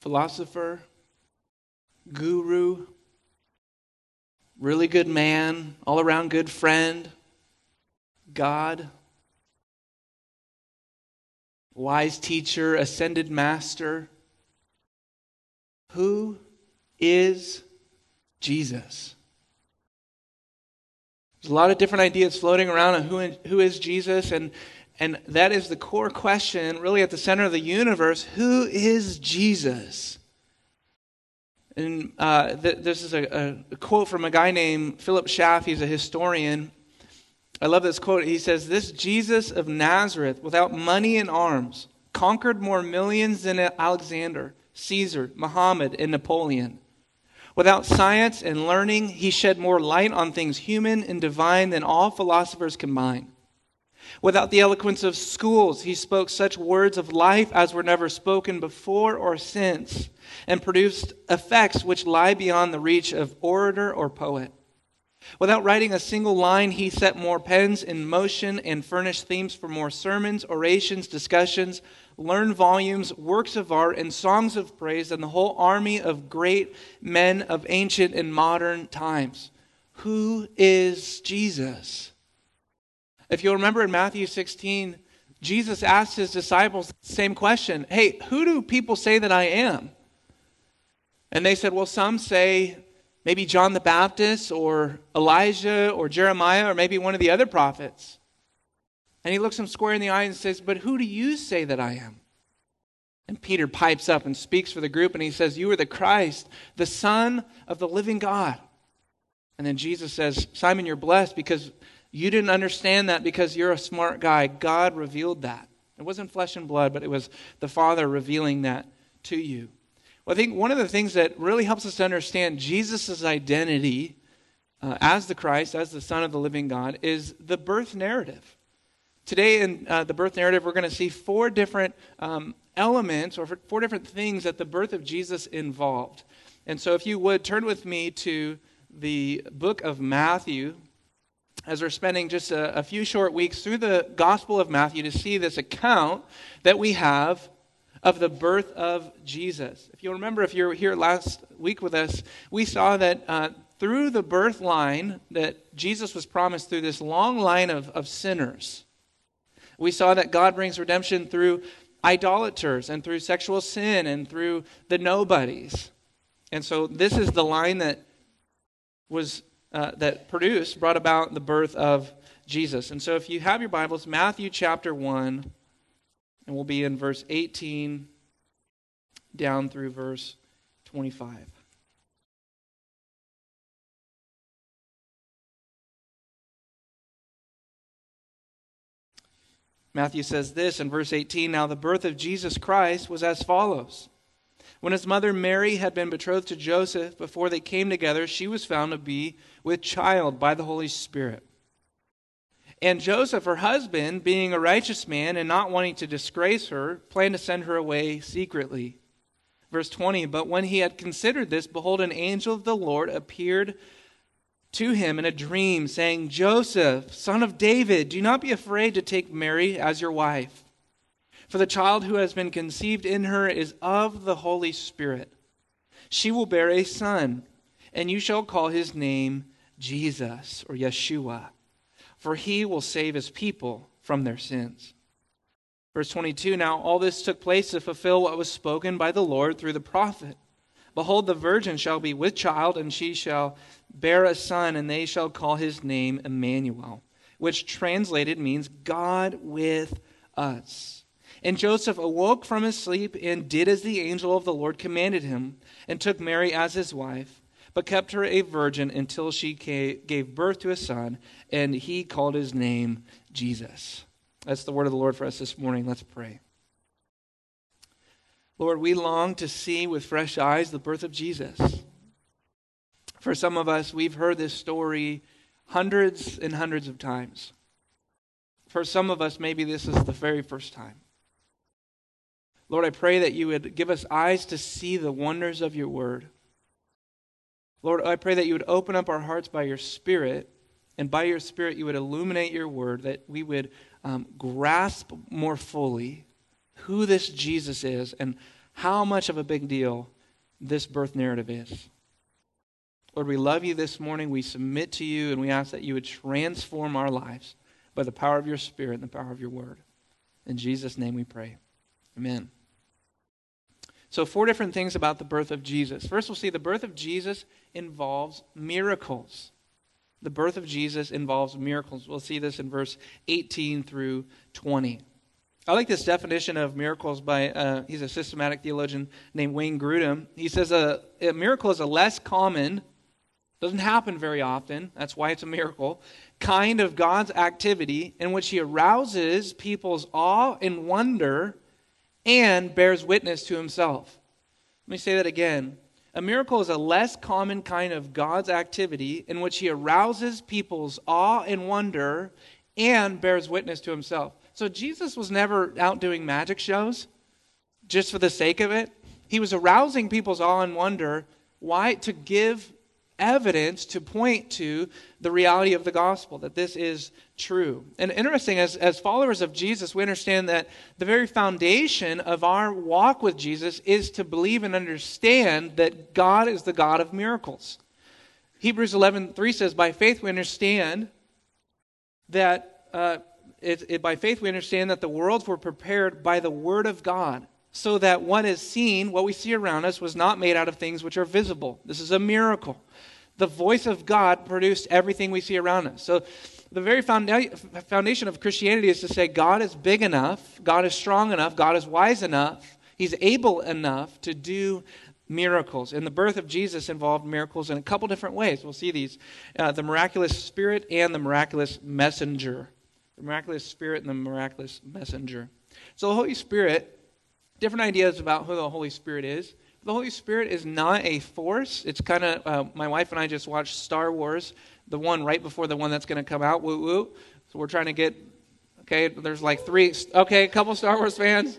philosopher, guru, really good man, all around good friend, God, wise teacher, ascended master. Who is Jesus? There's a lot of different ideas floating around on who is Jesus, and that is the core question, really at the center of the universe. Who is Jesus? And this is a quote from a guy named Philip Schaff. He's a historian. I love this quote. He says, "This Jesus of Nazareth, without money and arms, conquered more millions than Alexander, Caesar, Muhammad, and Napoleon. Without science and learning, he shed more light on things human and divine than all philosophers combined. Without the eloquence of schools, he spoke such words of life as were never spoken before or since, and produced effects which lie beyond the reach of orator or poet. Without writing a single line, he set more pens in motion and furnished themes for more sermons, orations, discussions, learned volumes, works of art, and songs of praise than the whole army of great men of ancient and modern times." Who is Jesus? If you'll remember in Matthew 16, Jesus asked his disciples the same question. "Hey, who do people say that I am?" And they said, "Well, some say maybe John the Baptist or Elijah or Jeremiah or maybe one of the other prophets." And he looks them square in the eye and says, "But who do you say that I am?" And Peter pipes up and speaks for the group, and he says, "You are the Christ, the Son of the living God." And then Jesus says, "Simon, you're blessed because you didn't understand that because you're a smart guy. God revealed that. It wasn't flesh and blood, but it was the Father revealing that to you." Well, I think one of the things that really helps us to understand Jesus' identity as the Christ, as the Son of the living God, is the birth narrative. Today in the birth narrative, we're going to see four different elements or four different things that the birth of Jesus involved. And so if you would, turn with me to the book of Matthew, as we're spending just a few short weeks through the Gospel of Matthew to see this account that we have of the birth of Jesus. If you'll remember, if you were here last week with us, we saw that through the birth line that Jesus was promised through this long line of sinners. We saw that God brings redemption through idolaters and through sexual sin and through the nobodies. And so this is the line that was brought about the birth of Jesus. And so if you have your Bibles, Matthew chapter 1, and we'll be in verse 18 down through verse 25. Matthew says this in verse 18, "Now the birth of Jesus Christ was as follows. When his mother Mary had been betrothed to Joseph, before they came together, she was found to be with child by the Holy Spirit. And Joseph, her husband, being a righteous man and not wanting to disgrace her, planned to send her away secretly." Verse 20, "But when he had considered this, behold, an angel of the Lord appeared to him in a dream, saying, 'Joseph, son of David, do not be afraid to take Mary as your wife. For the child who has been conceived in her is of the Holy Spirit. She will bear a son, and you shall call his name Jesus,'" or Yeshua, "'for he will save his people from their sins.'" Verse 22, "Now all this took place to fulfill what was spoken by the Lord through the prophet. Behold, the virgin shall be with child, and she shall bear a son, and they shall call his name Emmanuel," which translated means God with us. "And Joseph awoke from his sleep and did as the angel of the Lord commanded him, and took Mary as his wife, but kept her a virgin until she gave birth to a son, and he called his name Jesus." That's the word of the Lord for us this morning. Let's pray. Lord, we long to see with fresh eyes the birth of Jesus. For some of us, we've heard this story hundreds and hundreds of times. For some of us, maybe this is the very first time. Lord, I pray that you would give us eyes to see the wonders of your word. Lord, I pray that you would open up our hearts by your Spirit, and by your Spirit you would illuminate your word, that we would grasp more fully who this Jesus is and how much of a big deal this birth narrative is. Lord, we love you this morning. We submit to you, and we ask that you would transform our lives by the power of your Spirit and the power of your word. In Jesus' name we pray. Amen. So 4 different things about the birth of Jesus. First, we'll see the birth of Jesus involves miracles. The birth of Jesus involves miracles. We'll see this in verse 18 through 20. I like this definition of miracles by, he's a systematic theologian named Wayne Grudem. He says a miracle is a less common, doesn't happen very often, that's why it's a miracle, kind of God's activity in which he arouses people's awe and wonder and bears witness to himself. Let me say that again. A miracle is a less common kind of God's activity in which he arouses people's awe and wonder and bears witness to himself. So Jesus was never out doing magic shows just for the sake of it. He was arousing people's awe and wonder. Why? To give evidence to point to the reality of the gospel, that this is true. And interesting, as followers of Jesus, we understand that the very foundation of our walk with Jesus is to believe and understand that God is the God of miracles. Hebrews 11:3 says, by faith we understand that by faith we understand that the worlds were prepared by the word of God, so that what is seen, what we see around us, was not made out of things which are visible. This is a miracle. The voice of God produced everything we see around us. So the very foundation of Christianity is to say God is big enough, God is strong enough, God is wise enough, he's able enough to do miracles. And the birth of Jesus involved miracles in a couple different ways. We'll see these. The miraculous spirit and the miraculous messenger. The miraculous spirit and the miraculous messenger. So the Holy Spirit, different ideas about who the Holy Spirit is. The Holy Spirit is not a force. It's kind of, my wife and I just watched Star Wars, the one right before the one that's going to come out, woo woo. So we're trying to get, okay, there's like 3, okay, a couple Star Wars fans.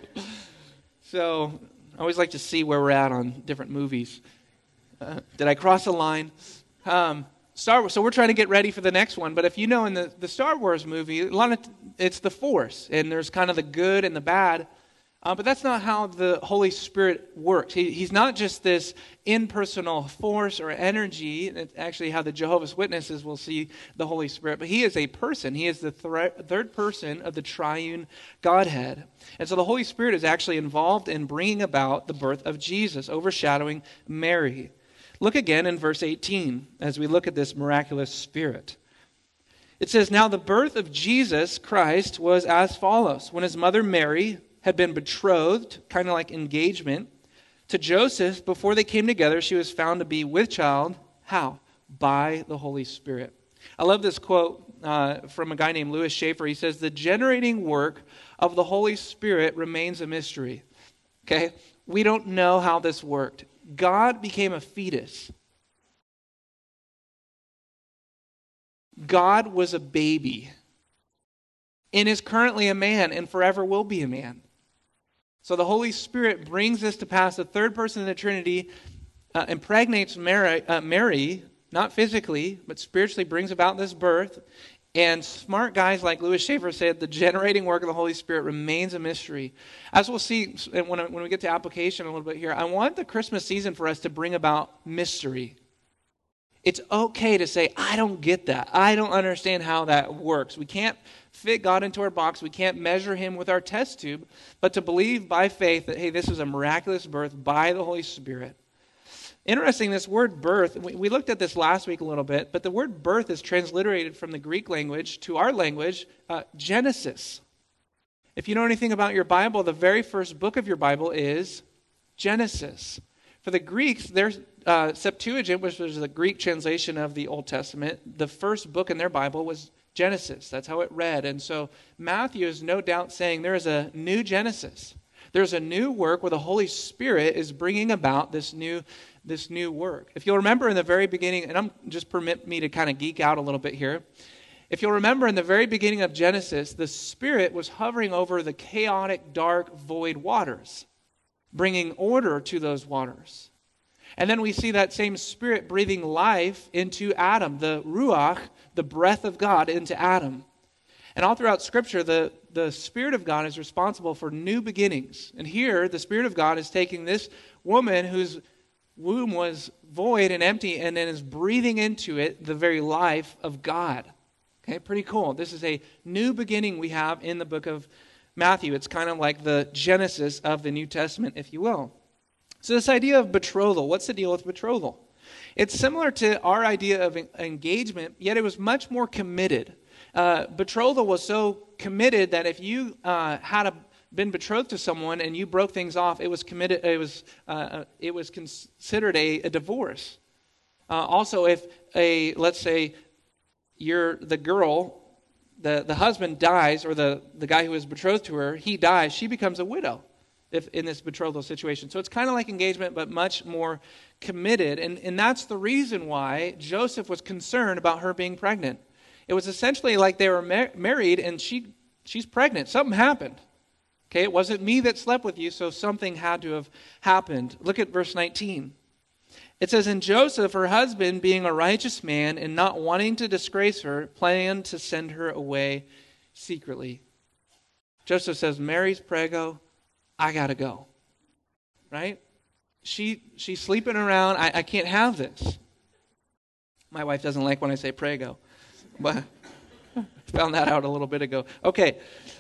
So I always like to see where we're at on different movies. Did I cross a line? Star Wars. So we're trying to get ready for the next one. But if you know in the Star Wars movie, it's the force. And there's kind of the good and the bad. But that's not how the Holy Spirit works. He's not just this impersonal force or energy. That's actually how the Jehovah's Witnesses will see the Holy Spirit. But he is a person. He is the third person of the triune Godhead. And so the Holy Spirit is actually involved in bringing about the birth of Jesus, overshadowing Mary. Look again in verse 18 as we look at this miraculous spirit. It says, now the birth of Jesus Christ was as follows. When his mother Mary had been betrothed, kind of like engagement, to Joseph, before they came together, she was found to be with child. How? By the Holy Spirit. I love this quote from a guy named Louis Schaefer. He says, the generating work of the Holy Spirit remains a mystery. Okay? We don't know how this worked. God became a fetus. God was a baby and is currently a man and forever will be a man. So the Holy Spirit brings this to pass. The third person of the Trinity impregnates Mary, not physically, but spiritually brings about this birth. And smart guys like Louis Schaefer said the generating work of the Holy Spirit remains a mystery. As we'll see when we get to application a little bit here, I want the Christmas season for us to bring about mystery. It's okay to say, I don't get that. I don't understand how that works. We can't fit God into our box. We can't measure him with our test tube. But to believe by faith that, hey, this is a miraculous birth by the Holy Spirit. Interesting, this word birth, we looked at this last week a little bit, but the word birth is transliterated from the Greek language to our language, Genesis. If you know anything about your Bible, the very first book of your Bible is Genesis. For the Greeks, their Septuagint, which was the Greek translation of the Old Testament, the first book in their Bible was Genesis. That's how it read. And so Matthew is no doubt saying there is a new Genesis. There's a new work where the Holy Spirit is bringing about this new work. If you'll remember in the very beginning, and just permit me to kind of geek out a little bit here. If you'll remember in the very beginning of Genesis, the Spirit was hovering over the chaotic, dark, void waters, bringing order to those waters. And then we see that same Spirit breathing life into Adam, the Ruach, the breath of God into Adam. And all throughout Scripture, the Spirit of God is responsible for new beginnings. And here, the Spirit of God is taking this woman whose womb was void and empty and then is breathing into it the very life of God. Okay, pretty cool. This is a new beginning we have in the book of Matthew. It's kind of like the Genesis of the New Testament, if you will. So this idea of betrothal, what's the deal with betrothal? It's similar to our idea of engagement, yet it was much more committed. Betrothal was so committed that if you been betrothed to someone and you broke things off, it was committed. It was considered a divorce. Also, if let's say you're the girl, the husband dies, or the guy who was betrothed to her, he dies, she becomes a widow if in this betrothal situation. So it's kind of like engagement, but much more committed. And that's the reason why Joseph was concerned about her being pregnant. It was essentially like they were married and she's pregnant. Something happened. Okay, it wasn't me that slept with you, so something had to have happened. Look at verse 19. It says, "And Joseph, her husband, being a righteous man and not wanting to disgrace her, planned to send her away secretly." Joseph says, "Mary's preggo, I got to go." Right? She's sleeping around. I can't have this. My wife doesn't like when I say prego, but I found that out a little bit ago. Okay.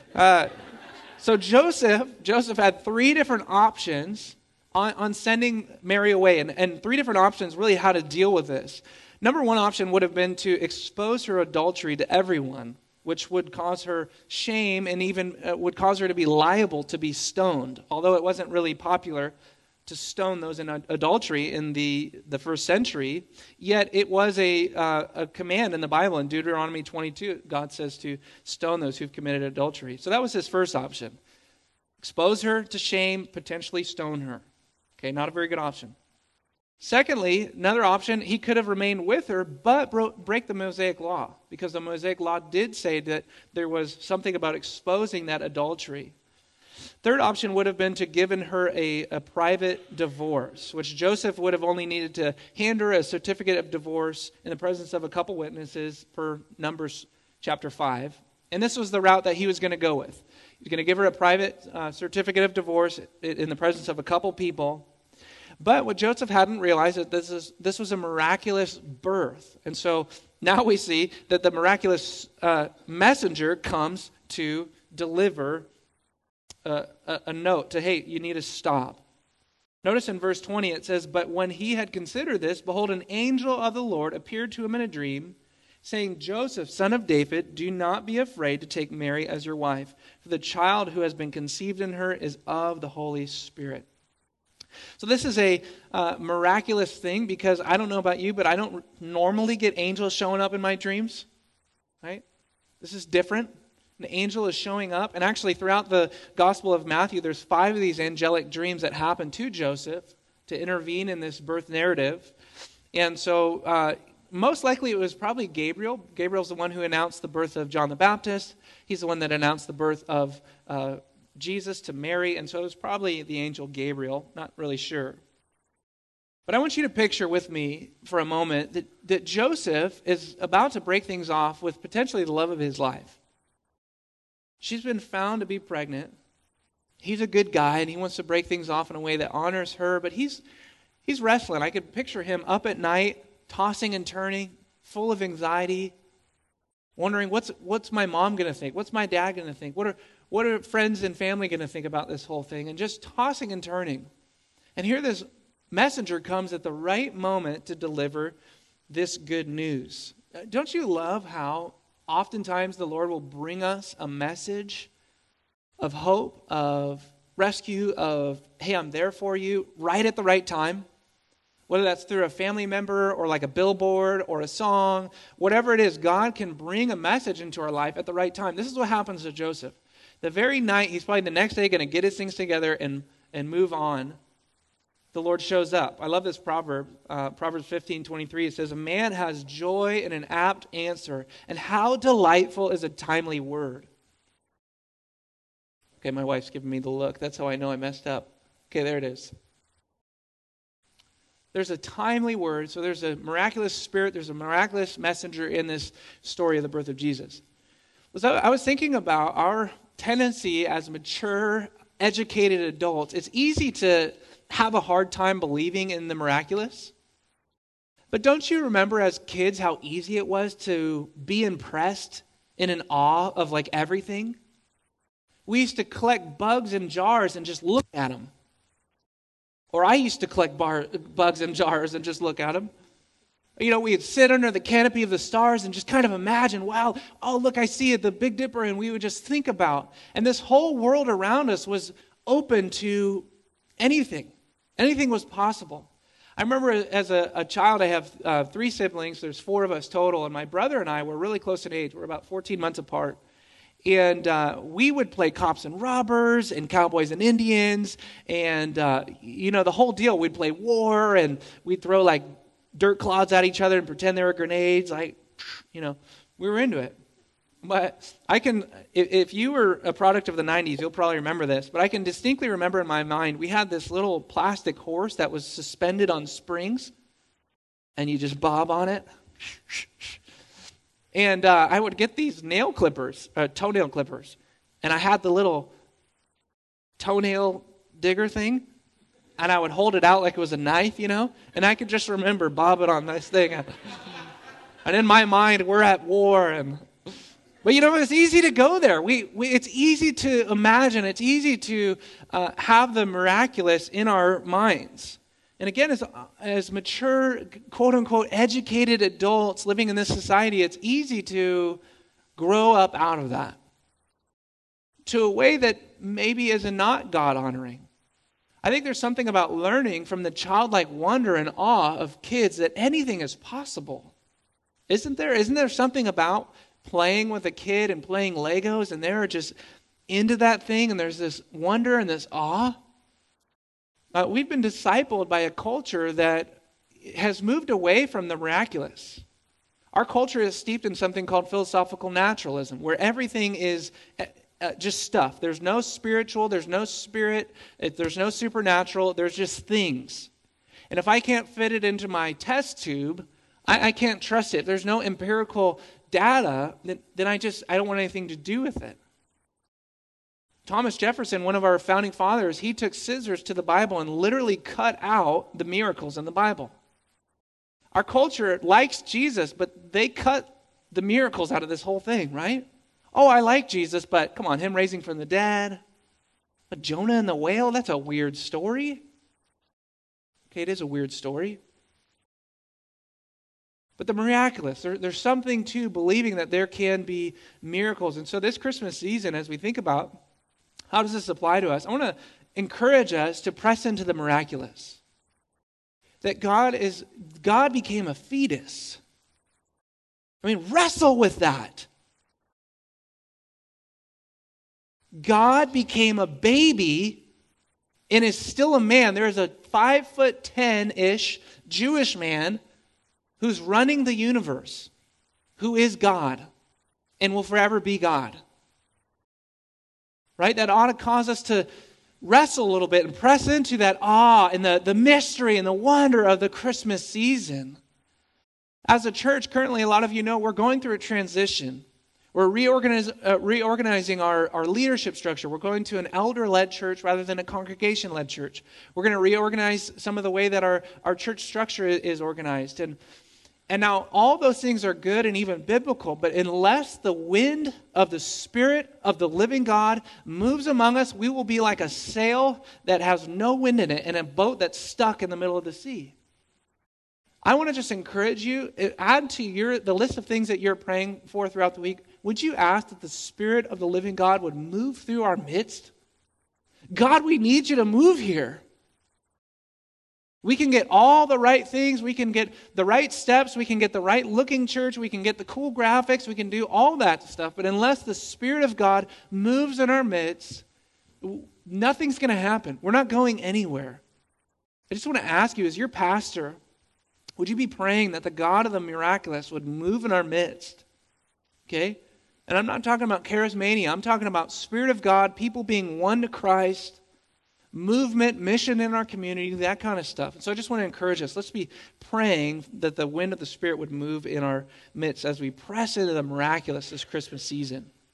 So Joseph had three different options on sending Mary away, and three different options really how to deal with this. Number one option would have been to expose her adultery to everyone, which would cause her shame and even would cause her to be liable to be stoned. Although it wasn't really popular to stone those in adultery in the first century, yet it was a command in the Bible. In Deuteronomy 22, God says to stone those who've committed adultery. So that was his first option. Expose her to shame, potentially stone her. Okay, not a very good option. Secondly, another option, he could have remained with her, but break the Mosaic law, because the Mosaic law did say that there was something about exposing that adultery. Third option would have been to given her a private divorce, which Joseph would have only needed to hand her a certificate of divorce in the presence of a couple witnesses per Numbers chapter 5. And this was the route that he was going to go with. He was going to give her a private certificate of divorce in the presence of a couple people. But what Joseph hadn't realized is that this was a miraculous birth. And so now we see that the miraculous messenger comes to deliver a note to, hey, you need to stop. Notice in verse 20 it says, "But when he had considered this, behold, an angel of the Lord appeared to him in a dream, saying, Joseph, son of David, do not be afraid to take Mary as your wife, for the child who has been conceived in her is of the Holy Spirit." So this is a miraculous thing, because I don't know about you, but I don't normally get angels showing up in my dreams. Right? This is different. An angel is showing up. And actually, throughout the Gospel of Matthew, there's 5 of these angelic dreams that happen to Joseph to intervene in this birth narrative. And so most likely it was probably Gabriel. Gabriel's the one who announced the birth of John the Baptist. He's the one that announced the birth of Jesus to Mary. And so it was probably the angel Gabriel. Not really sure. But I want you to picture with me for a moment that Joseph is about to break things off with potentially the love of his life. She's been found to be pregnant. He's a good guy, and he wants to break things off in a way that honors her, but he's wrestling. I could picture him up at night, tossing and turning, full of anxiety, wondering, what's my mom going to think? What's my dad going to think? What are friends and family going to think about this whole thing? And just tossing and turning. And here this messenger comes at the right moment to deliver this good news. Don't you love how oftentimes the Lord will bring us a message of hope, of rescue, of, hey, I'm there for you, right at the right time? Whether that's through a family member or like a billboard or a song, whatever it is, God can bring a message into our life at the right time. This is what happens to Joseph. The very night, he's probably the next day going to get his things together and move on, the Lord shows up. I love this proverb, Proverbs 15:23. It says, "A man has joy in an apt answer, and how delightful is a timely word." Okay, my wife's giving me the look. That's how I know I messed up. Okay, there it is. There's a timely word, so there's a miraculous spirit, there's a miraculous messenger in this story of the birth of Jesus. So I was thinking about our tendency as mature, educated adults. It's easy to have a hard time believing in the miraculous. But don't you remember as kids how easy it was to be impressed in an awe of like everything? We used to collect bugs in jars and just look at them. Or I used to collect bugs in jars and just look at them. You know, we'd sit under the canopy of the stars and just kind of imagine, wow, oh, look, I see it, the Big Dipper, and we would just think about. And this whole world around us was open to anything. Anything was possible. I remember as a child, I have 3 siblings. There's 4 of us total, and my brother and I were really close in age. We're about 14 months apart. And we would play cops and robbers and cowboys and Indians and, the whole deal. We'd play war, and we'd throw, like, dirt clods at each other and pretend they were grenades. We were into it. But if you were a product of the 90s, you'll probably remember this, but I can distinctly remember in my mind, we had this little plastic horse that was suspended on springs, and you just bob on it. And I would get these toenail clippers, and I had the little toenail digger thing, and I would hold it out like it was a knife, and I could just remember bobbing on this thing. And in my mind, we're at war. But it's easy to go there. It's easy to imagine. It's easy to have the miraculous in our minds. And again, as mature, quote-unquote, educated adults living in this society, it's easy to grow up out of that to a way that maybe is not God-honoring. I think there's something about learning from the childlike wonder and awe of kids that anything is possible. Isn't there? Isn't there something about playing with a kid and playing Legos, and they're just into that thing, and there's this wonder and this awe? We've been discipled by a culture that has moved away from the miraculous. Our culture is steeped in something called philosophical naturalism, where everything is just stuff. There's no spiritual, there's no spirit, there's no supernatural, there's just things. And if I can't fit it into my test tube, I can't trust it. If there's no empirical data, then I don't want anything to do with it. Thomas Jefferson, one of our founding fathers, he took scissors to the Bible and literally cut out the miracles in the Bible. Our culture likes Jesus, but they cut the miracles out of this whole thing, right? Oh, I like Jesus, but come on, him raising from the dead. But Jonah and the whale, that's a weird story. Okay, it is a weird story. But the miraculous, there's something to believing that there can be miracles. And so this Christmas season, as we think about how does this apply to us, I want to encourage us to press into the miraculous. That God became a fetus. Wrestle with that. God became a baby and is still a man. There is a 5'10" Jewish man who's running the universe, who is God and will forever be God. Right? That ought to cause us to wrestle a little bit and press into that awe and the mystery and the wonder of the Christmas season. As a church, currently, a lot of you know, we're going through a transition. We're reorganizing our leadership structure. We're going to an elder-led church rather than a congregation-led church. We're going to reorganize some of the way that our church structure is organized. And now all those things are good and even biblical, but unless the wind of the Spirit of the living God moves among us, we will be like a sail that has no wind in it and a boat that's stuck in the middle of the sea. I want to just encourage you, add to the list of things that you're praying for throughout the week. Would you ask that the Spirit of the living God would move through our midst? God, we need you to move here. We can get all the right things. We can get the right steps. We can get the right looking church. We can get the cool graphics. We can do all that stuff. But unless the Spirit of God moves in our midst, nothing's going to happen. We're not going anywhere. I just want to ask you, as your pastor, would you be praying that the God of the miraculous would move in our midst? Okay? And I'm not talking about charismania. I'm talking about Spirit of God, people being one to Christ, movement, mission in our community, that kind of stuff. And so I just want to encourage us. Let's be praying that the wind of the Spirit would move in our midst as we press into the miraculous this Christmas season.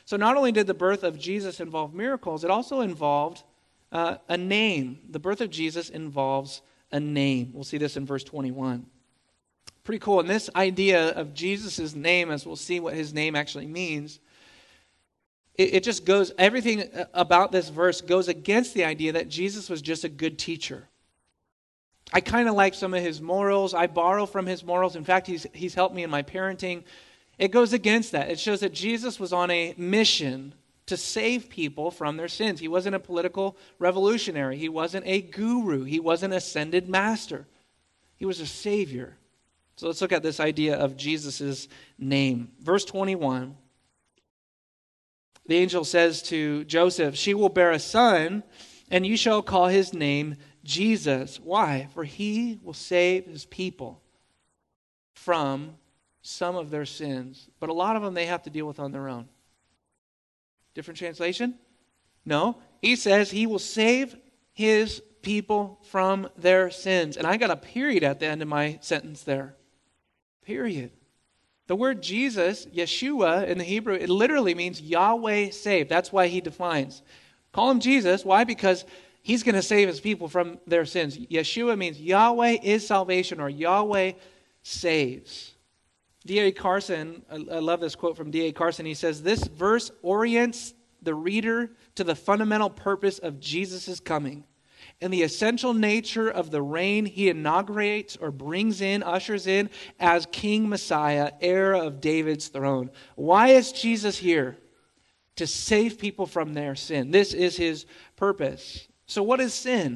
So not only did the birth of Jesus involve miracles, it also involved a name. The birth of Jesus involves a name. We'll see this in verse 21. Pretty cool. And this idea of Jesus' name, as we'll see what his name actually means, it just goes, everything about this verse goes against the idea that Jesus was just a good teacher. I kind of like some of his morals. I borrow from his morals. In fact, he's helped me in my parenting. It goes against that. It shows that Jesus was on a mission to save people from their sins. He wasn't a political revolutionary. He wasn't a guru. He wasn't an ascended master. He was a savior. So let's look at this idea of Jesus' name. Verse 21. The angel says to Joseph, "She will bear a son, and you shall call his name Jesus." Why? For he will save his people from some of their sins. But a lot of them they have to deal with on their own. Different translation? No. He says he will save his people from their sins. And I got a period at the end of my sentence there. Period. The word Jesus, Yeshua in the Hebrew, it literally means Yahweh saved. That's why he defines. Call him Jesus. Why? Because he's going to save his people from their sins. Yeshua means Yahweh is salvation, or Yahweh saves. D.A. Carson, I love this quote from D.A. Carson. He says, "This verse orients the reader to the fundamental purpose of Jesus' coming and the essential nature of the reign he inaugurates or brings in, ushers in as King Messiah, heir of David's throne." Why is Jesus here? To save people from their sin. This is his purpose. So what is sin?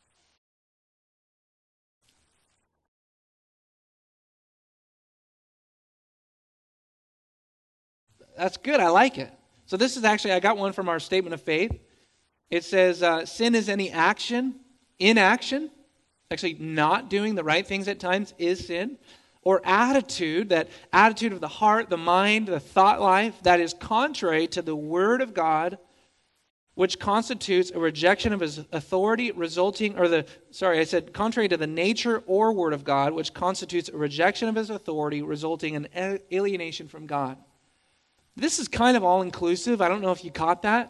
That's good. I like it. So this is actually, I got one from our statement of faith. It says, sin is any action, inaction, actually not doing the right things at times is sin, or attitude, that attitude of the heart, the mind, the thought life that is contrary to the Word of God, which constitutes a rejection of his authority resulting, contrary to the nature or Word of God, which constitutes a rejection of his authority resulting in alienation from God. This is kind of all-inclusive. I don't know if you caught that.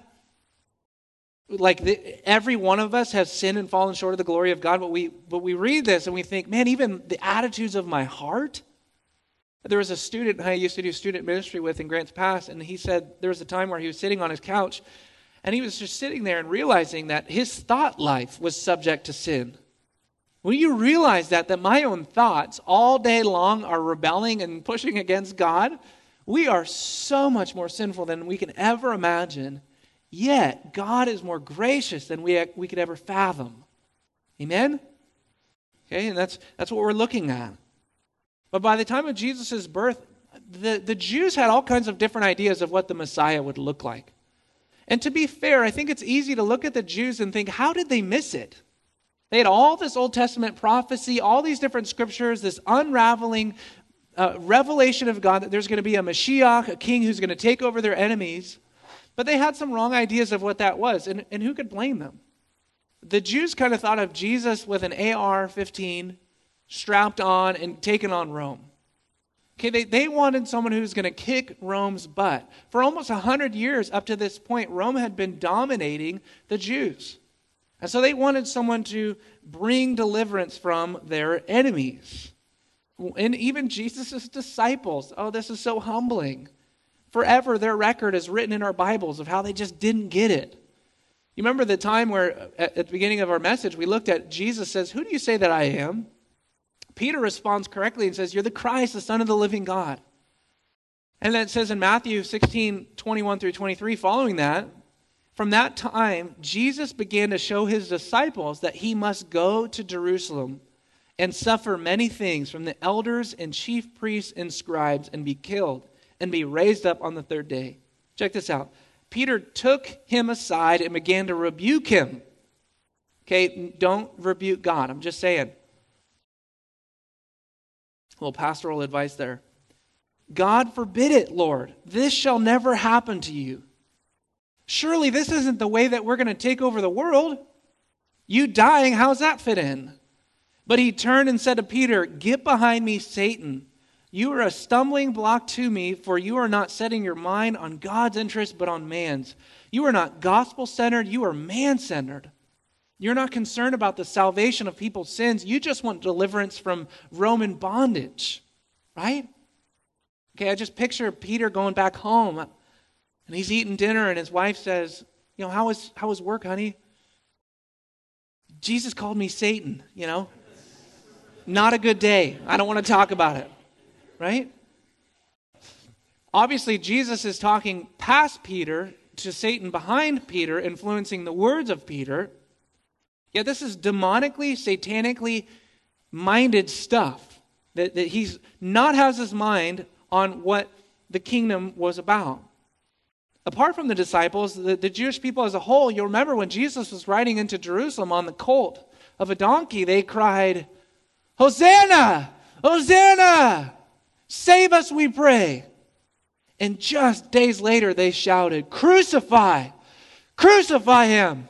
Every one of us has sinned and fallen short of the glory of God, but we read this and we think, man, even the attitudes of my heart. There was a student I used to do student ministry with in Grants Pass, and he said there was a time where he was sitting on his couch, and he was just sitting there and realizing that his thought life was subject to sin. When you realize that my own thoughts all day long are rebelling and pushing against God, we are so much more sinful than we can ever imagine. Yet, God is more gracious than we could ever fathom. Amen? Okay, and that's what we're looking at. But by the time of Jesus' birth, the Jews had all kinds of different ideas of what the Messiah would look like. And to be fair, I think it's easy to look at the Jews and think, how did they miss it? They had all this Old Testament prophecy, all these different scriptures, this unraveling revelation of God that there's going to be a Mashiach, a king who's going to take over their enemies. But they had some wrong ideas of what that was, and who could blame them? The Jews kind of thought of Jesus with an AR-15 strapped on and taken on Rome. Okay, they wanted someone who's going to kick Rome's butt. For almost 100 years up to this point, Rome had been dominating the Jews. And so they wanted someone to bring deliverance from their enemies. And even Jesus' disciples, this is so humbling. Forever, their record is written in our Bibles of how they just didn't get it. You remember the time where, at the beginning of our message, we looked at Jesus says, "Who do you say that I am?" Peter responds correctly and says, "You're the Christ, the Son of the living God." And then it says in Matthew 16:21 through 23, following that, from that time, Jesus began to show his disciples that he must go to Jerusalem and suffer many things from the elders and chief priests and scribes and be killed and be raised up on the third day. Check this out. Peter took him aside and began to rebuke him. Okay, don't rebuke God. I'm just saying. A little pastoral advice there. "God forbid it, Lord. This shall never happen to you. Surely this isn't the way that we're going to take over the world. You dying, how's that fit in?" But he turned and said to Peter, "Get behind me, Satan. You are a stumbling block to me, for you are not setting your mind on God's interest, but on man's. You are not gospel-centered, you are man-centered. You're not concerned about the salvation of people's sins. You just want deliverance from Roman bondage, right? Okay, I just picture Peter going back home, and he's eating dinner, and his wife says, how was work, honey? Jesus called me Satan, Not a good day. I don't want to talk about it, right? Obviously, Jesus is talking past Peter to Satan behind Peter, influencing the words of Peter. Yet this is demonically, satanically minded stuff. That he's not has his mind on what the kingdom was about. Apart from the disciples, the Jewish people as a whole, you'll remember when Jesus was riding into Jerusalem on the colt of a donkey, they cried, Hosanna! Hosanna! Save us, we pray. And just days later, they shouted, Crucify! Crucify him!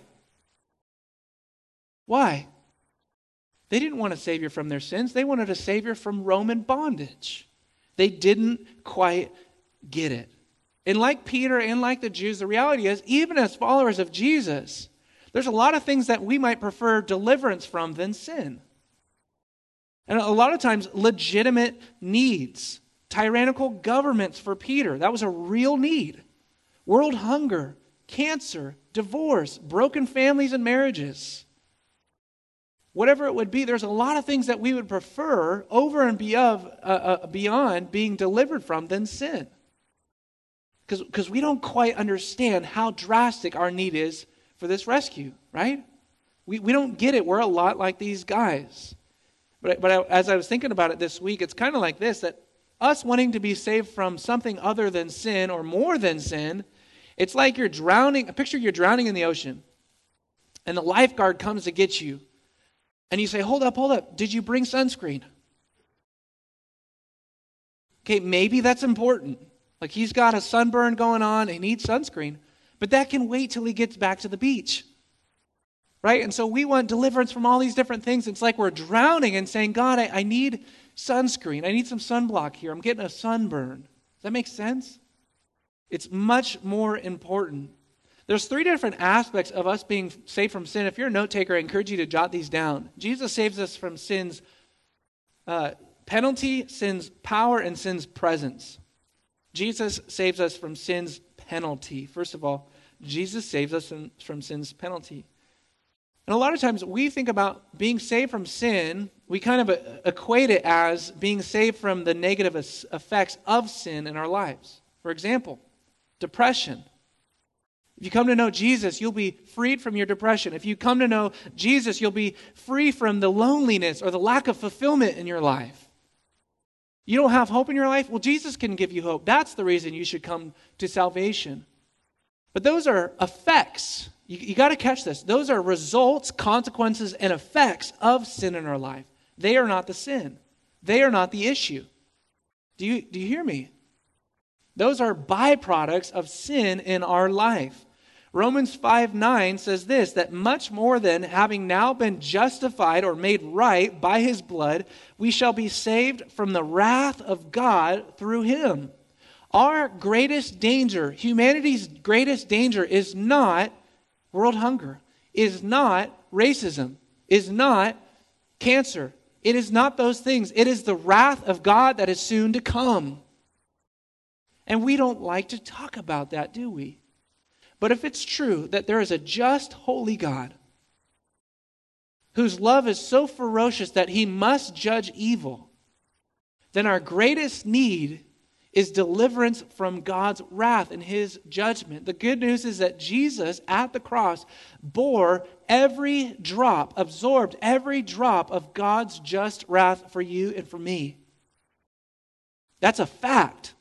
Why? They didn't want a Savior from their sins. They wanted a Savior from Roman bondage. They didn't quite get it. And like Peter and like the Jews, the reality is, even as followers of Jesus, there's a lot of things that we might prefer deliverance from than sin. And a lot of times, legitimate needs. Tyrannical governments for Peter. That was a real need. World hunger, cancer, divorce, broken families and marriages. Whatever it would be, there's a lot of things that we would prefer over and beyond being delivered from than sin. Because we don't quite understand how drastic our need is for this rescue, right? We don't get it. We're a lot like these guys. But as I was thinking about it this week, it's kind of like this, that us wanting to be saved from something other than sin or more than sin, it's like you're drowning. Picture you're drowning in the ocean, and the lifeguard comes to get you. And you say, hold up, did you bring sunscreen? Okay, maybe that's important. Like he's got a sunburn going on, he needs sunscreen. But that can wait till he gets back to the beach. Right? And so we want deliverance from all these different things. It's like we're drowning and saying, God, I need sunscreen. I need some sunblock here. I'm getting a sunburn. Does that make sense? It's much more important. There's 3 different aspects of us being saved from sin. If you're a note taker, I encourage you to jot these down. Jesus saves us from sin's penalty, sin's power, and sin's presence. Jesus saves us from sin's penalty. First of all, Jesus saves us from sin's penalty. And a lot of times we think about being saved from sin, we kind of equate it as being saved from the negative effects of sin in our lives. For example, depression. If you come to know Jesus, you'll be freed from your depression. If you come to know Jesus, you'll be free from the loneliness or the lack of fulfillment in your life. You don't have hope in your life? Well, Jesus can give you hope. That's the reason you should come to salvation. But those are effects. You got to catch this. Those are results, consequences, and effects of sin in our life. They are not the sin. They are not the issue. Do you hear me? Those are byproducts of sin in our life. Romans 5:9 says this, that much more than having now been justified or made right by his blood, we shall be saved from the wrath of God through him. Our greatest danger, humanity's greatest danger, is not world hunger, is not racism, is not cancer. It is not those things. It is the wrath of God that is soon to come. And we don't like to talk about that, do we? But if it's true that there is a just, holy God whose love is so ferocious that he must judge evil, then our greatest need is deliverance from God's wrath and his judgment. The good news is that Jesus at the cross bore every drop, absorbed every drop of God's just wrath for you and for me. That's a fact.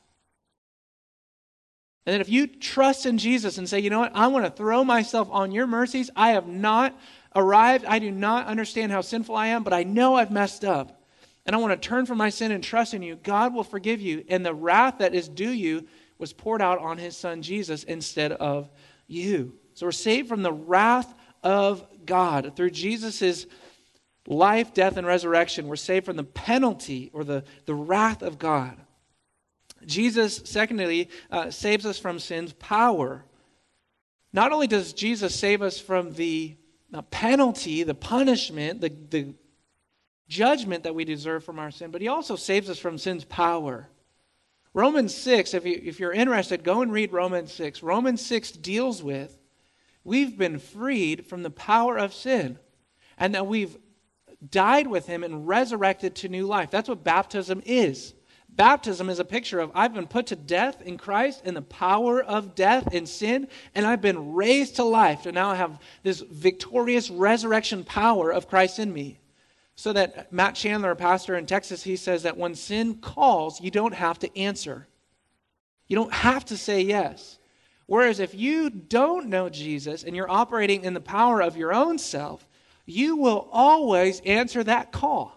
And then if you trust in Jesus and say, you know what, I want to throw myself on your mercies. I have not arrived. I do not understand how sinful I am, but I know I've messed up. And I want to turn from my sin and trust in you. God will forgive you. And the wrath that is due you was poured out on his son Jesus instead of you. So we're saved from the wrath of God through Jesus' Life, death, and resurrection. We're saved from the penalty or the wrath of God. Jesus, secondly, saves us from sin's power. Not only does Jesus save us from the penalty, the punishment, the judgment that we deserve from our sin, but he also saves us from sin's power. Romans 6, if you're interested, go and read Romans 6. Romans 6 deals with we've been freed from the power of sin and that we've died with him and resurrected to new life. That's what baptism is. Baptism is a picture of I've been put to death in Christ in the power of death and sin, and I've been raised to life. And now I have this victorious resurrection power of Christ in me. So that Matt Chandler, a pastor in Texas, he says that when sin calls, you don't have to answer. You don't have to say yes. Whereas if you don't know Jesus and you're operating in the power of your own self, you will always answer that call.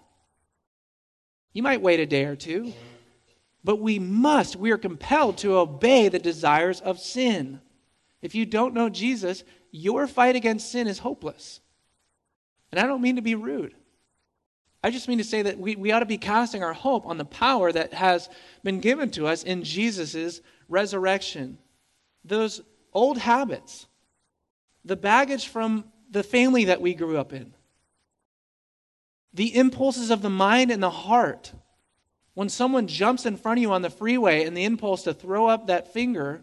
You might wait a day or two, but we are compelled to obey the desires of sin. If you don't know Jesus, your fight against sin is hopeless. And I don't mean to be rude. I just mean to say that we ought to be casting our hope on the power that has been given to us in Jesus' resurrection. Those old habits, the baggage from the family that we grew up in, the impulses of the mind and the heart. When someone jumps in front of you on the freeway and the impulse to throw up that finger,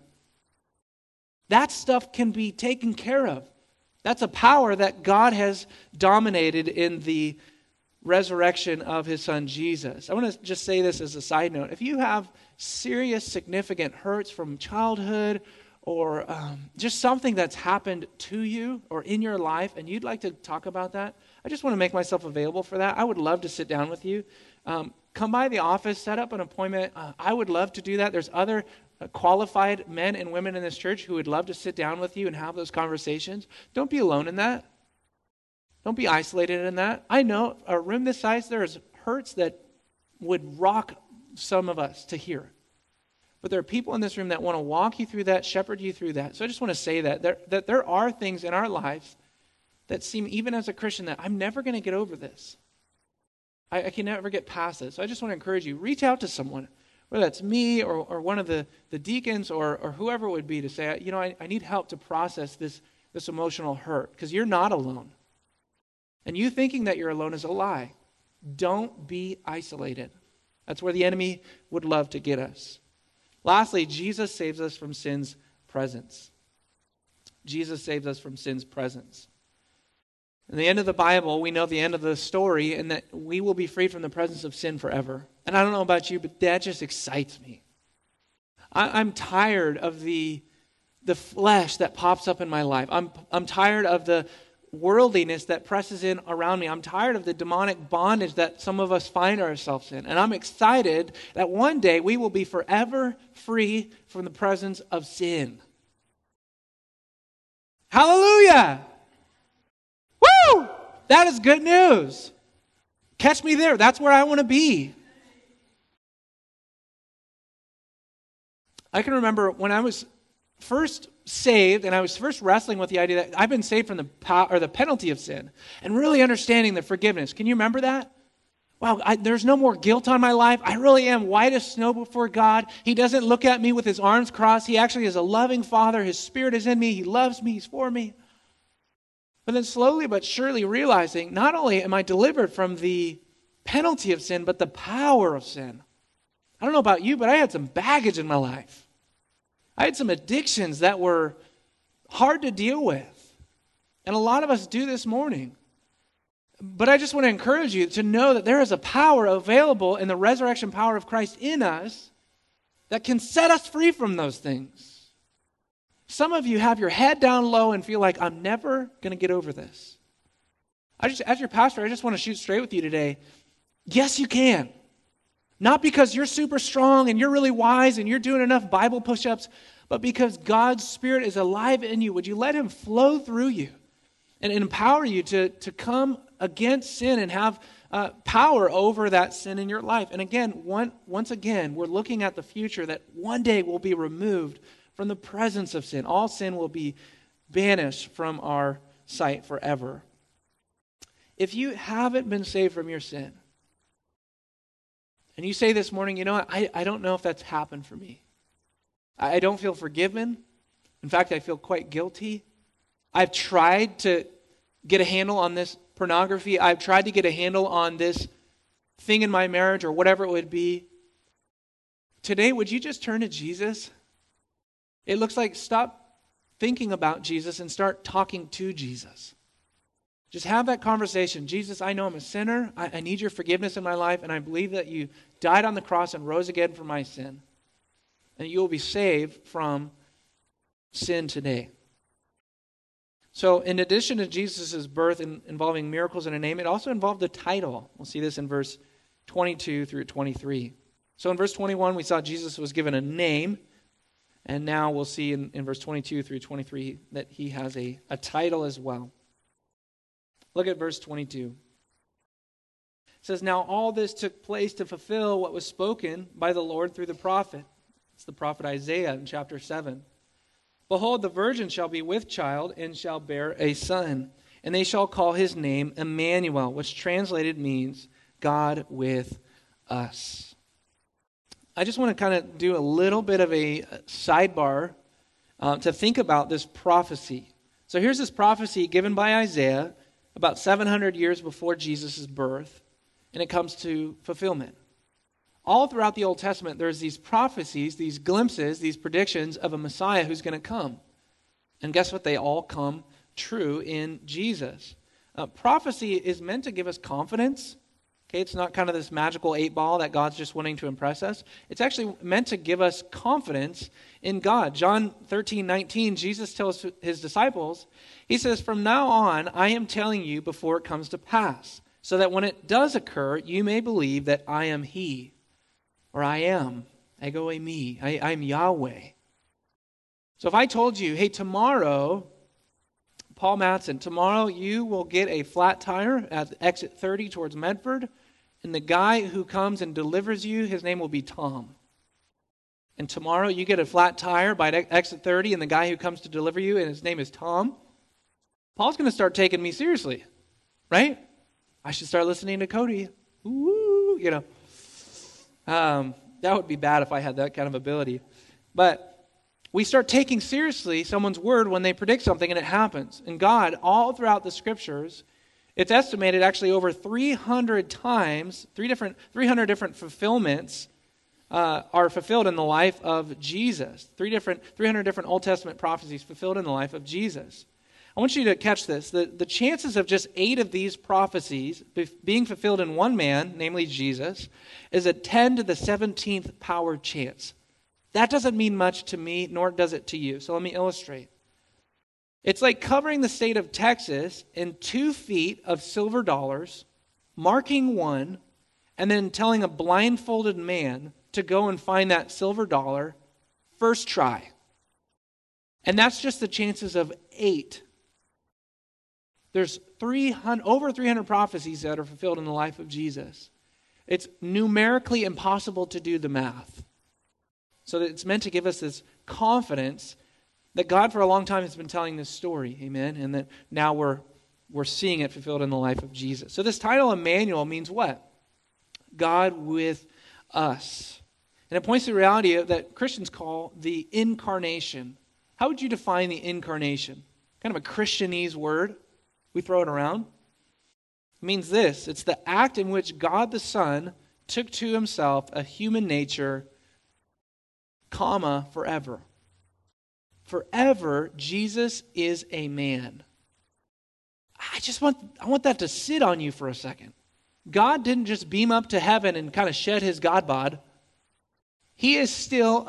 that stuff can be taken care of. That's a power that God has dominated in the resurrection of his son Jesus. I want to just say this as a side note. If you have serious, significant hurts from childhood or just something that's happened to you or in your life and you'd like to talk about that, I just want to make myself available for that. I would love to sit down with you. Come by the office, set up an appointment. I would love to do that. There's other qualified men and women in this church who would love to sit down with you and have those conversations. Don't be alone in that. Don't be isolated in that. I know a room this size, there's hurts that would rock some of us to hear. But there are people in this room that want to walk you through that, shepherd you through that. So I just want to say that there are things in our lives that seem, even as a Christian, that I'm never going to get over this. I can never get past this. So I just want to encourage you, reach out to someone, whether that's me or one of the deacons or whoever it would be, to say, I need help to process this emotional hurt, because you're not alone. And you thinking that you're alone is a lie. Don't be isolated. That's where the enemy would love to get us. Lastly, Jesus saves us from sin's presence. Jesus saves us from sin's presence. In the end of the Bible, we know the end of the story, and that we will be freed from the presence of sin forever. And I don't know about you, but that just excites me. I'm tired of the flesh that pops up in my life. I'm tired of the worldliness that presses in around me. I'm tired of the demonic bondage that some of us find ourselves in. And I'm excited that one day we will be forever free from the presence of sin. Hallelujah! Woo! That is good news. Catch me there. That's where I want to be. I can remember when I was first saved, and I was first wrestling with the idea that I've been saved from the penalty of sin, and really understanding the forgiveness. Can you remember that? Wow, there's no more guilt on my life. I really am white as snow before God. He doesn't look at me with his arms crossed. He actually is a loving Father. His Spirit is in me. He loves me. He's for me. But then slowly but surely realizing, not only am I delivered from the penalty of sin, but the power of sin. I don't know about you, but I had some baggage in my life. I had some addictions that were hard to deal with. And a lot of us do this morning. But I just want to encourage you to know that there is a power available in the resurrection power of Christ in us that can set us free from those things. Some of you have your head down low and feel like, I'm never going to get over this. As your pastor, I just want to shoot straight with you today. Yes, you can. Not because you're super strong and you're really wise and you're doing enough Bible push-ups, but because God's Spirit is alive in you. Would you let him flow through you and empower you to come against sin and have power over that sin in your life? And again, once again, we're looking at the future that one day will be removed from the presence of sin. All sin will be banished from our sight forever. if you haven't been saved from your sin, and you say this morning, you know what, I don't know if that's happened for me. I don't feel forgiven. In fact, I feel quite guilty. I've tried to get a handle on this pornography. I've tried to get a handle on this thing in my marriage or whatever it would be. Today, would you just turn to Jesus? It looks like stop thinking about Jesus and start talking to Jesus. Just have that conversation. Jesus, I know I'm a sinner. I need your forgiveness in my life, and I believe that you died on the cross and rose again for my sin. And you will be saved from sin today. So in addition to Jesus' birth involving miracles and a name, it also involved a title. We'll see this in verse 22 through 23. So in verse 21, we saw Jesus was given a name. And now we'll see in verse 22 through 23 that he has a title as well. Look at verse 22. It says, now all this took place to fulfill what was spoken by the Lord through the prophet. It's the prophet Isaiah in chapter 7. Behold, the virgin shall be with child and shall bear a son, and they shall call his name Emmanuel, which translated means God with us. I just want to kind of do a little bit of a sidebar to think about this prophecy. So here's this prophecy given by Isaiah about 700 years before Jesus' birth, and it comes to fulfillment. All throughout the Old Testament, there's these prophecies, these glimpses, these predictions of a Messiah who's going to come. And guess what? They all come true in Jesus. Prophecy is meant to give us confidence. Okay, it's not kind of this magical 8-ball that God's just wanting to impress us. It's actually meant to give us confidence in God. John 13:19, Jesus tells his disciples, he says, from now on, I am telling you before it comes to pass, so that when it does occur, you may believe that I am he. Or I am, ego eimi, I'm Yahweh. So if I told you, hey, tomorrow, Paul Matson, tomorrow you will get a flat tire at exit 30 towards Medford, and the guy who comes and delivers you, his name will be Tom. And tomorrow you get a flat tire by exit 30, and the guy who comes to deliver you, and his name is Tom. Paul's going to start taking me seriously, right? I should start listening to Cody. Ooh, you know. That would be bad if I had that kind of ability. But we start taking seriously someone's word when they predict something and it happens. And God, all throughout the scriptures, it's estimated actually over 300 times, 300 different fulfillments are fulfilled in the life of Jesus. 300 different Old Testament prophecies fulfilled in the life of Jesus. I want you to catch this. The chances of just 8 of these prophecies being fulfilled in one man, namely Jesus, is a 10 to the 17th power chance. That doesn't mean much to me, nor does it to you. So let me illustrate. It's like covering the state of Texas in 2 feet of silver dollars, marking one, and then telling a blindfolded man to go and find that silver dollar first try. And that's just the chances of 8. There's over 300 prophecies that are fulfilled in the life of Jesus. It's numerically impossible to do the math. So that it's meant to give us this confidence that God for a long time has been telling this story, amen? And that now we're seeing it fulfilled in the life of Jesus. So this title, Emmanuel, means what? God with us. And it points to the reality that Christians call the incarnation. How would you define the incarnation? Kind of a Christianese word. We throw it around. It means this. It's the act in which God the Son took to himself a human nature, forever. Forever, Jesus is a man. I want that to sit on you for a second. God didn't just beam up to heaven and kind of shed his God bod. He is still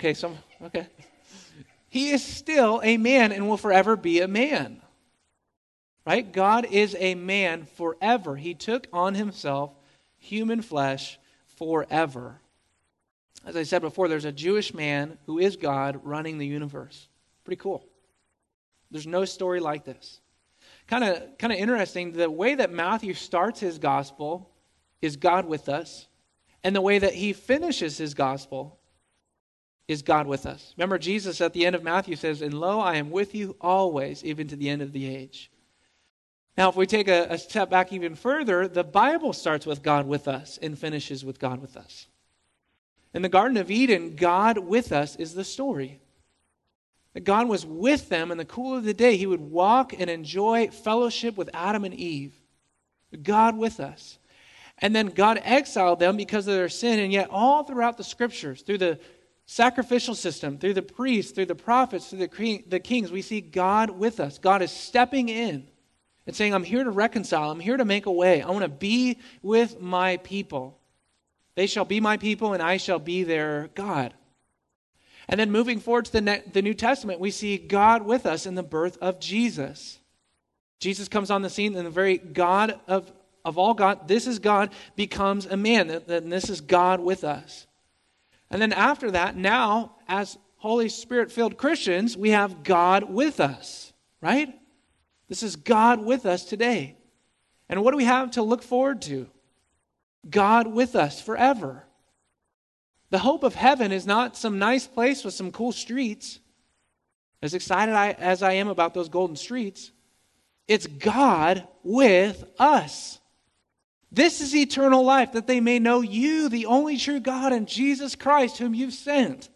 He is still a man and will forever be a man. Right? God is a man forever. He took on himself human flesh forever. As I said before, there's a Jewish man who is God running the universe. Pretty cool. There's no story like this. Kind of interesting, the way that Matthew starts his gospel is God with us, and the way that he finishes his gospel is God with us. Remember, Jesus at the end of Matthew says, and lo, I am with you always, even to the end of the age. Now, if we take a step back even further, the Bible starts with God with us and finishes with God with us. In the Garden of Eden, God with us is the story. That God was with them in the cool of the day. He would walk and enjoy fellowship with Adam and Eve. God with us. And then God exiled them because of their sin, and yet all throughout the Scriptures, through the sacrificial system, through the priests, through the prophets, through the kings, we see God with us. God is stepping in and saying, I'm here to reconcile. I'm here to make a way. I want to be with my people. They shall be my people, and I shall be their God. And then moving forward to the New Testament, we see God with us in the birth of Jesus. Jesus comes on the scene, and the very God of all God, this is God, becomes a man. And this is God with us. And then after that, now, as Holy Spirit-filled Christians, we have God with us, right? This is God with us today. And what do we have to look forward to? God with us forever. The hope of heaven is not some nice place with some cool streets. As excited as I am about those golden streets, it's God with us. This is eternal life, that they may know you, the only true God, and Jesus Christ, whom you've sent.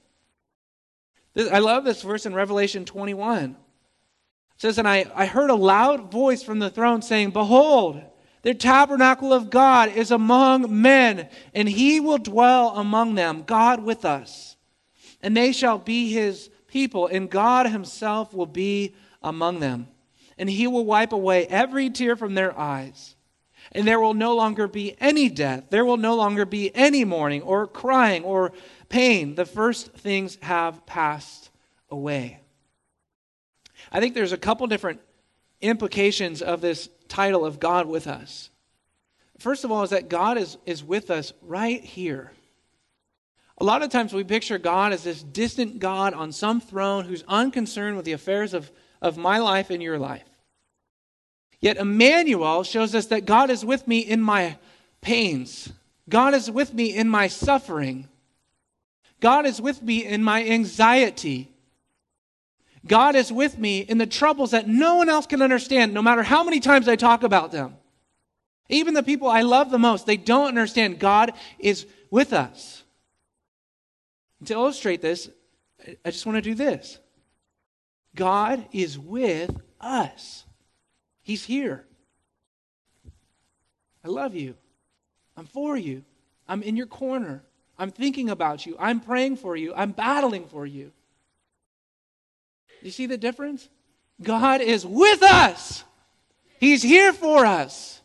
I love this verse in Revelation 21. It says, and I heard a loud voice from the throne saying, behold, the tabernacle of God is among men, and he will dwell among them, God with us. And they shall be his people, and God himself will be among them. And he will wipe away every tear from their eyes. And there will no longer be any death. There will no longer be any mourning or crying or pain. The first things have passed away. I think there's a couple different implications of this title of God with us. First of all is that God is with us right here. A lot of times we picture God as this distant God on some throne who's unconcerned with the affairs of my life and your life. Yet Emmanuel shows us that God is with me in my pains. God is with me in my suffering. God is with me in my anxiety. God is with me in the troubles that no one else can understand, no matter how many times I talk about them. Even the people I love the most, they don't understand God is with us. And to illustrate this, I just want to do this. God is with us. He's here. I love you. I'm for you. I'm in your corner. I'm thinking about you. I'm praying for you. I'm battling for you. You see the difference? God is with us. He's here for us.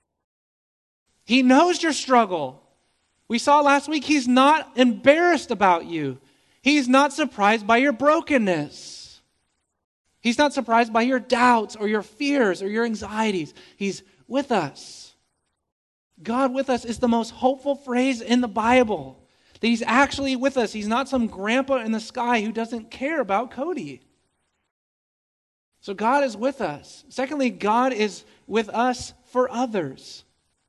He knows your struggle. We saw last week, he's not embarrassed about you. He's not surprised by your brokenness. He's not surprised by your doubts or your fears or your anxieties. He's with us. God with us is the most hopeful phrase in the Bible. That he's actually with us. He's not some grandpa in the sky who doesn't care about Cody. So God is with us. Secondly, God is with us for others.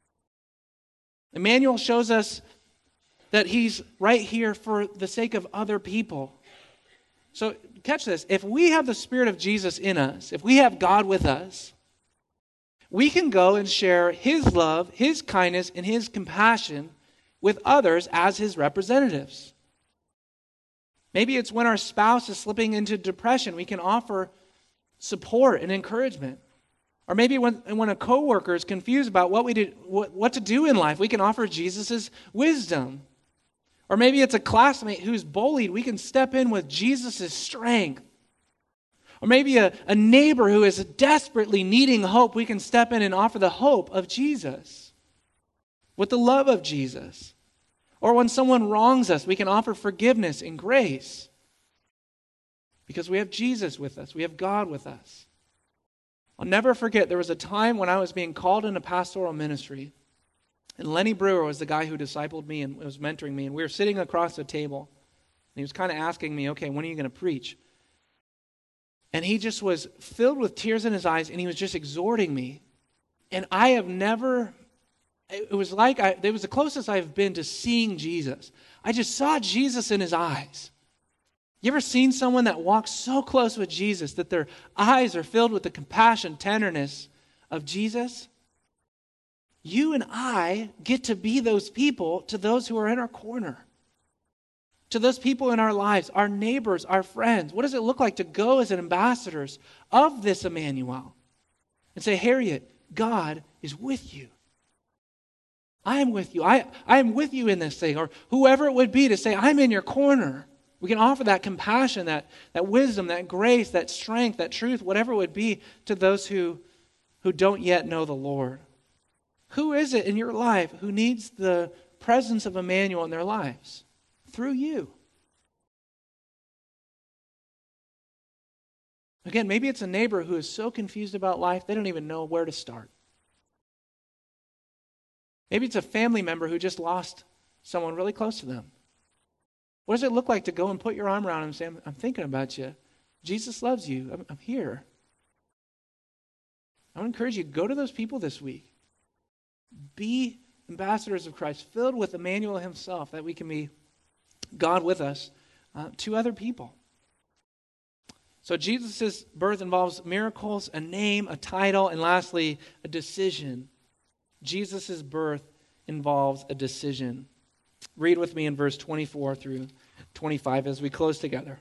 Emmanuel shows us that he's right here for the sake of other people. So catch this. If we have the Spirit of Jesus in us, if we have God with us, we can go and share his love, his kindness, and his compassion with others as his representatives. Maybe it's when our spouse is slipping into depression, we can offer support and encouragement. Or maybe when a coworker is confused about what to do in life, we can offer Jesus' wisdom. Or maybe it's a classmate who's bullied, we can step in with Jesus' strength. Or maybe a neighbor who is desperately needing hope, we can step in and offer the hope of Jesus with the love of Jesus. Or when someone wrongs us, we can offer forgiveness and grace. Because we have Jesus with us. We have God with us. I'll never forget, there was a time when I was being called into pastoral ministry. And Lenny Brewer was the guy who discipled me and was mentoring me. And we were sitting across the table. And he was kind of asking me, okay, when are you going to preach? And he just was filled with tears in his eyes. And he was just exhorting me. And I have never, it was like, it was the closest I've been to seeing Jesus. I just saw Jesus in his eyes. You ever seen someone that walks so close with Jesus that their eyes are filled with the compassion, tenderness of Jesus, you and I get to be those people to those who are in our corner, to those people in our lives, our neighbors, our friends. What does it look like to go as ambassadors of this Emmanuel and say, Harriet, God is with you. I am with you. I am with you in this thing. Or whoever it would be to say, I'm in your corner. We can offer that compassion, that wisdom, that grace, that strength, that truth, whatever it would be to those who don't yet know the Lord. Who is it in your life who needs the presence of Emmanuel in their lives? Through you. Again, maybe it's a neighbor who is so confused about life, they don't even know where to start. Maybe it's a family member who just lost someone really close to them. What does it look like to go and put your arm around him and say, I'm thinking about you. Jesus loves you. I'm here. I want to encourage you, go to those people this week. Be ambassadors of Christ, filled with Emmanuel himself, that we can be God with us to other people. So Jesus' birth involves miracles, a name, a title, and lastly, a decision. Jesus' birth involves a decision. Read with me in verse 24 through 25 as we close together.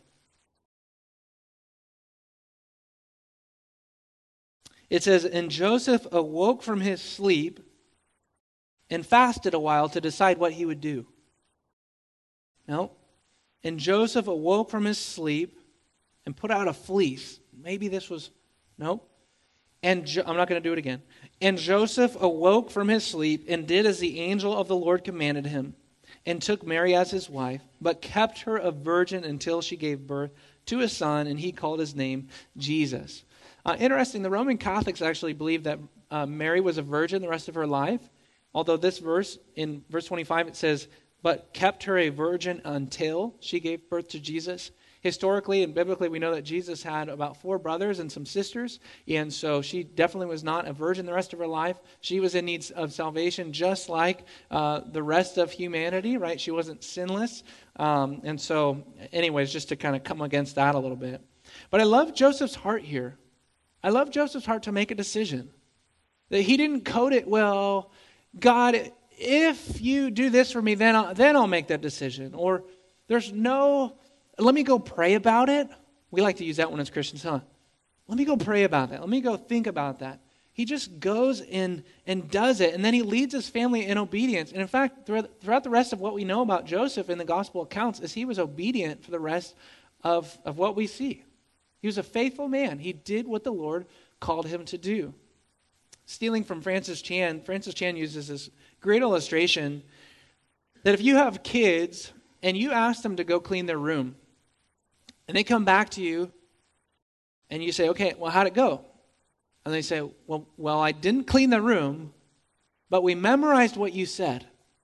It says, And Joseph awoke from his sleep and fasted a while to decide what he would do. No. And Joseph awoke from his sleep and put out a fleece. Maybe this was, no. I'm not going to do it again. And Joseph awoke from his sleep and did as the angel of the Lord commanded him, and took Mary as his wife, but kept her a virgin until she gave birth to a son, and he called his name Jesus. Interesting, the Roman Catholics actually believe that Mary was a virgin the rest of her life, although this verse, in verse 25, it says, but kept her a virgin until she gave birth to Jesus. Historically and biblically, we know that Jesus had about 4 brothers and some sisters, and so she definitely was not a virgin the rest of her life. She was in need of salvation just like the rest of humanity, right? She wasn't sinless. And so, anyways, just to kind of come against that a little bit. But I love Joseph's heart here. I love Joseph's heart to make a decision. That he didn't code it, well, God, if you do this for me, then I'll make that decision. Or there's no... let me go pray about it. We like to use that one as Christians, huh? Let me go pray about that. Let me go think about that. He just goes in and does it, and then he leads his family in obedience. And in fact, throughout the rest of what we know about Joseph in the gospel accounts is he was obedient for the rest of what we see. He was a faithful man. He did what the Lord called him to do. Stealing from Francis Chan uses this great illustration that if you have kids and you ask them to go clean their room, and they come back to you, and you say, okay, well, how'd it go? And they say, well, I didn't clean the room, but we memorized what you said.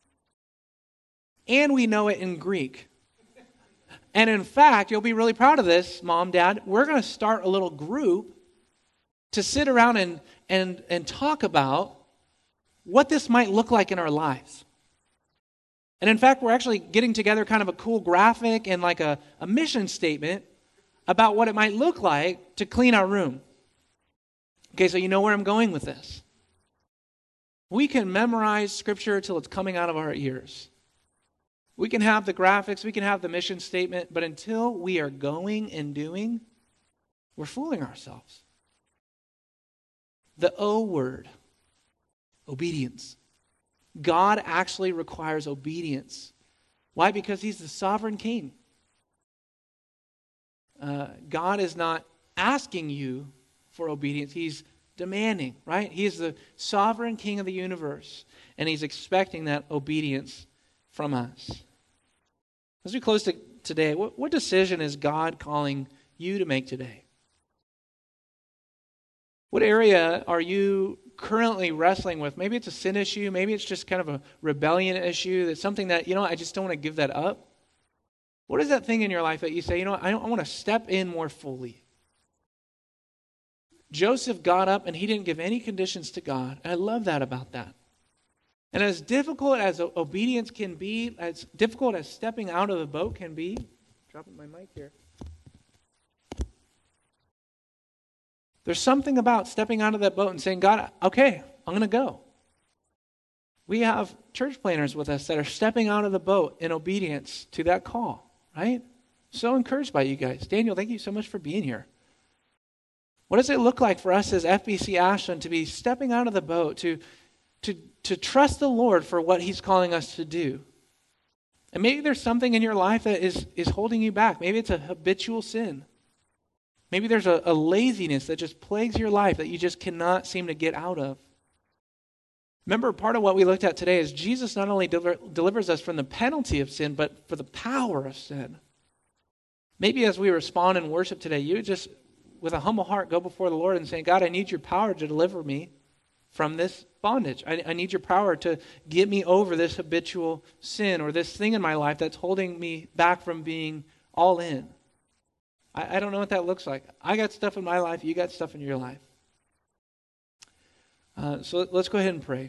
And we know it in Greek. And in fact, you'll be really proud of this, Mom, Dad. We're going to start a little group to sit around and talk about what this might look like in our lives. And in fact, we're actually getting together kind of a cool graphic and like a mission statement about what it might look like to clean our room. Okay, so you know where I'm going with this. We can memorize Scripture till it's coming out of our ears. We can have the graphics, we can have the mission statement, but until we are going and doing, we're fooling ourselves. The O word, obedience. God actually requires obedience. Why? Because he's the sovereign king. God is not asking you for obedience. He's demanding, right? He is the sovereign king of the universe, and he's expecting that obedience from us. As we close today, what decision is God calling you to make today? What area are you currently wrestling with? Maybe it's a sin issue. Maybe it's just kind of a rebellion issue. That's something that, I just don't want to give that up. What is that thing in your life that you say, I want to step in more fully? Joseph got up and he didn't give any conditions to God. And I love that about that. And as difficult as obedience can be, as difficult as stepping out of the boat can be, dropping my mic here. There's something about stepping out of that boat and saying, God, okay, I'm going to go. We have church planners with us that are stepping out of the boat in obedience to that call, right? So encouraged by you guys. Daniel, thank you so much for being here. What does it look like for us as FBC Ashland to be stepping out of the boat, to trust the Lord for what he's calling us to do? And maybe there's something in your life that is holding you back. Maybe it's a habitual sin. Maybe there's a laziness that just plagues your life that you just cannot seem to get out of. Remember, part of what we looked at today is Jesus not only delivers us from the penalty of sin, but for the power of sin. Maybe as we respond in worship today, you just, with a humble heart, go before the Lord and say, God, I need your power to deliver me from this bondage. I need your power to get me over this habitual sin or this thing in my life that's holding me back from being all in. I don't know what that looks like. I got stuff in my life. You got stuff in your life. So let's go ahead and pray.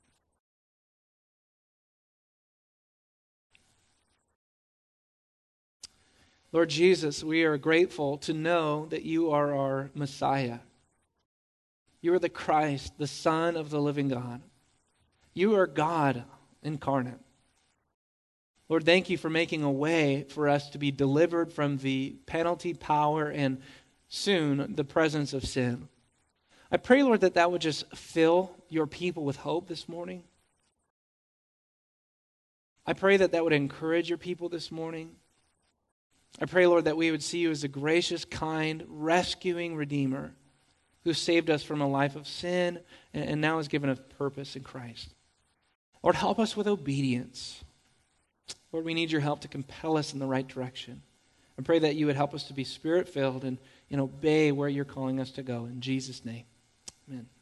Lord Jesus, we are grateful to know that you are our Messiah. You are the Christ, the Son of the living God. You are God incarnate. Lord, thank you for making a way for us to be delivered from the penalty, power, and soon the presence of sin. I pray, Lord, that would just fill your people with hope this morning. I pray that would encourage your people this morning. I pray, Lord, that we would see you as a gracious, kind, rescuing Redeemer who saved us from a life of sin and now has given us purpose in Christ. Lord, help us with obedience. Lord, we need your help to compel us in the right direction. I pray that you would help us to be Spirit-filled and obey where you're calling us to go. In Jesus' name, amen.